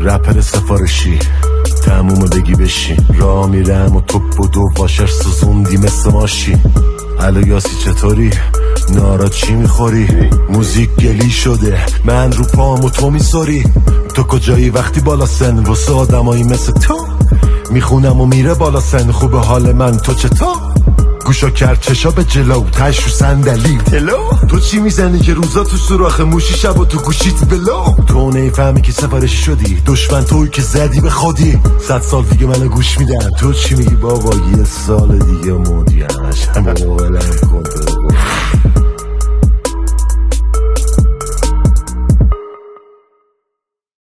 رپر سفارشی تموم بگی بشین، را میرم و توپ و دو واشر سوزوندی مثل ماشی. الو یاسی چطوری؟ نارا چی میخوری؟ موزیک گلی شده من رو پام و تو میساری. تو کجایی وقتی بالا سن واسه آدمایی مثل تو؟ میخونم و میره بالا سن، خوبه حال من تو چطور؟ گوشا کرد چشا به جلو تش رو صندلی تلو. تو چی میزنی که روزا تو سوراخ موشی شب و تو گوشیت بلو؟ تو نیفهمی که سفرش شدی دشمن توی که زدی به خودی. 100 سال دیگه منو گوش میدن، تو چی میگی بابا؟ یه سال دیگه مودیانش همه موقعلم کن.